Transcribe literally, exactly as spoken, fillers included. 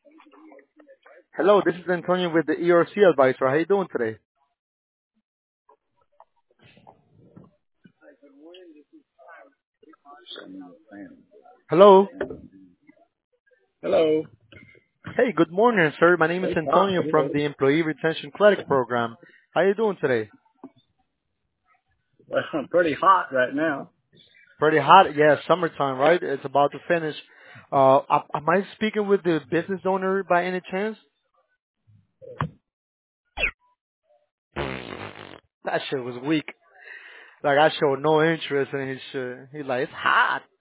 Hello, this is Antonio with the E R C advisor. How you doing today? Hello. Hello. Hey, good morning, sir. My name is It's hot. Antonio from the Employee Retention Credit Program. How you doing today? Well, I'm pretty hot right now. Pretty hot. Yeah, summertime, right? It's about to finish. Uh, am am I speaking with the business owner by any chance? That shit was weak. Like I showed no interest in his shit. He's like, it's hot.